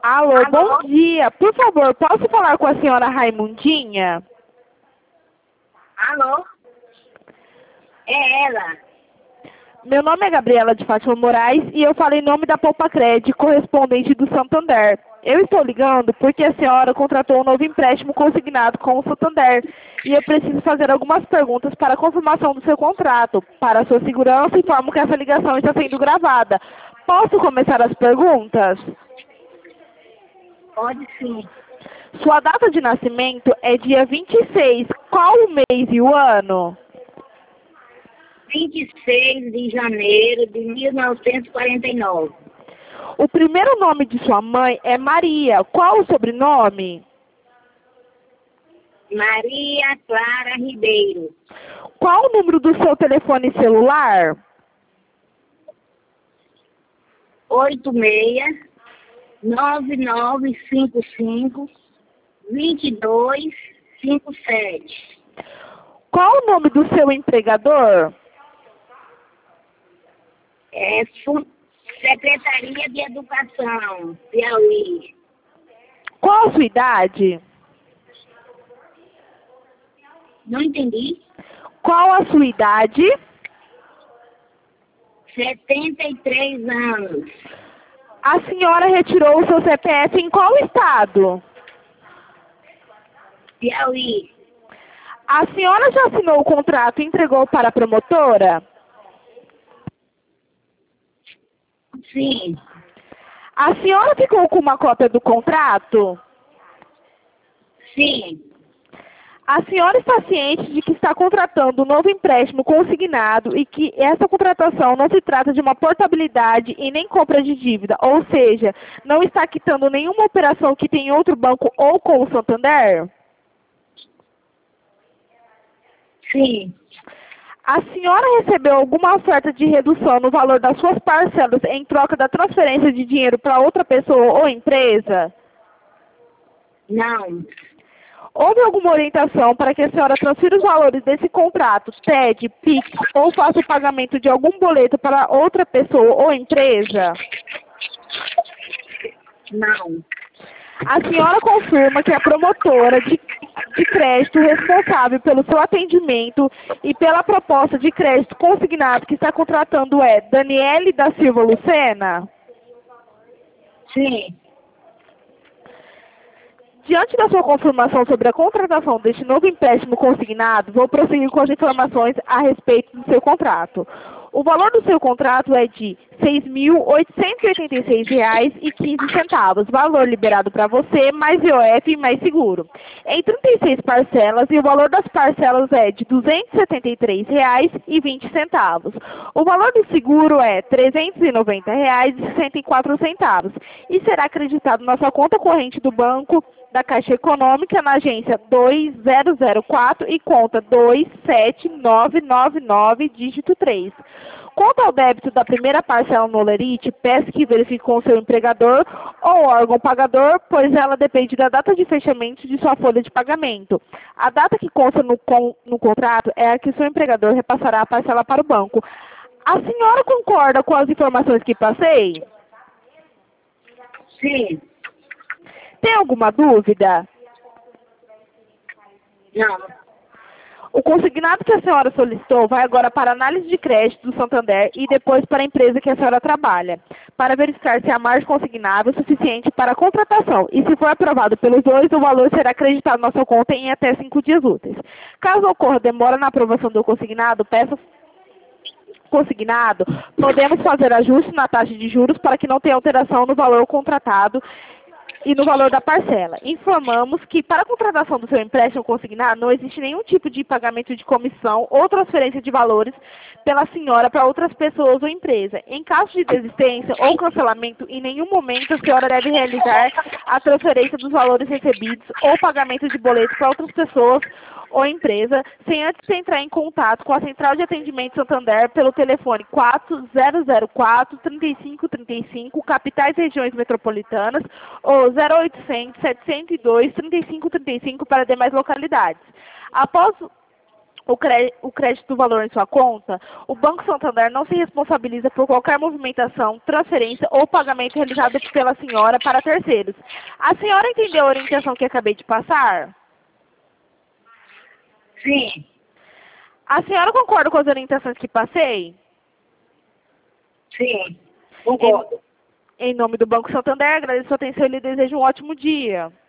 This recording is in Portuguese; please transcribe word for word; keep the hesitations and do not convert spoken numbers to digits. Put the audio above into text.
Alô, Alô? bom dia. Por favor, posso falar com a senhora Raimundinha? Alô? É ela. Meu nome é Gabriela de Fátima Moraes e eu falo em nome da Poupa Crédito, correspondente do Santander. Eu estou ligando porque a senhora contratou um novo empréstimo consignado com o Santander e eu preciso fazer algumas perguntas para a confirmação do seu contrato. Para a sua segurança, informo que essa ligação está sendo gravada. Posso começar as perguntas? Pode sim. Sua data de nascimento é dia vinte e seis. Qual o mês e o ano? vinte e seis de janeiro de mil novecentos e quarenta e nove. O primeiro nome de sua mãe é Maria. Qual o sobrenome? Maria Clara Ribeiro. Qual o número do seu telefone celular? oito seis nove nove cinco cinco dois dois cinco sete. Qual o nome do seu empregador? É Fu- Secretaria de Educação, Piauí. Qual a sua idade? Não entendi. Qual a sua idade? setenta e três anos. A senhora retirou o seu C P F em qual estado? Piauí. A senhora já assinou o contrato e entregou para a promotora? Sim. A senhora ficou com uma cópia do contrato? Sim. A senhora está ciente de que está contratando um novo empréstimo consignado e que essa contratação não se trata de uma portabilidade e nem compra de dívida, ou seja, não está quitando nenhuma operação que tem em outro banco ou com o Santander? Sim. A senhora recebeu alguma oferta de redução no valor das suas parcelas em troca da transferência de dinheiro para outra pessoa ou empresa? Não. Houve alguma orientação para que a senhora transfira os valores desse contrato, T E D, Pix, ou faça o pagamento de algum boleto para outra pessoa ou empresa? Não. A senhora confirma que a promotora de, de crédito responsável pelo seu atendimento e pela proposta de crédito consignado que está contratando é Daniele da Silva Lucena? Sim. Diante da sua confirmação sobre a contratação deste novo empréstimo consignado, vou prosseguir com as informações a respeito do seu contrato. O valor do seu contrato é de seis mil oitocentos e oitenta e seis reais e quinze centavos, valor liberado para você, mais I O F e mais seguro, em trinta e seis parcelas, e o valor das parcelas é de duzentos e setenta e três reais e vinte centavos. O valor do seguro é trezentos e noventa reais e sessenta e quatro centavos e será acreditado na sua conta corrente do banco da Caixa Econômica na agência dois zero zero quatro e conta dois sete nove nove nove, dígito três. Quanto ao débito da primeira parcela no Olerite, peço que verifique com o seu empregador ou órgão pagador, pois ela depende da data de fechamento de sua folha de pagamento. A data que consta no, com, no contrato é a que o seu empregador repassará a parcela para o banco. A senhora concorda com as informações que passei? Sim. Tem alguma dúvida? Não. O consignado que a senhora solicitou vai agora para a análise de crédito do Santander e depois para a empresa que a senhora trabalha, para verificar se a margem consignada é suficiente para a contratação. E se for aprovado pelos dois, o valor será acreditado na sua conta em até cinco dias úteis. Caso ocorra demora na aprovação do consignado, peça consignado, podemos fazer ajuste na taxa de juros para que não tenha alteração no valor contratado e no valor da parcela. Informamos que para a contratação do seu empréstimo consignado não existe nenhum tipo de pagamento de comissão ou transferência de valores pela senhora para outras pessoas ou empresa. Em caso de desistência ou cancelamento, em nenhum momento a senhora deve realizar a transferência dos valores recebidos ou pagamento de boletos para outras pessoas ou empresa, sem antes entrar em contato com a Central de Atendimento Santander pelo telefone quatro zero zero quatro, três cinco três cinco, capitais e regiões metropolitanas, ou zero oitocentos, setecentos e dois, trinta e cinco trinta e cinco para demais localidades. Após o, cré o crédito do valor em sua conta, o Banco Santander não se responsabiliza por qualquer movimentação, transferência ou pagamento realizado pela senhora para terceiros. A senhora entendeu a orientação que acabei de passar? Sim. A senhora concorda com as orientações que passei? Sim, concordo. Em, em nome do Banco Santander, agradeço a sua atenção e lhe desejo um ótimo dia.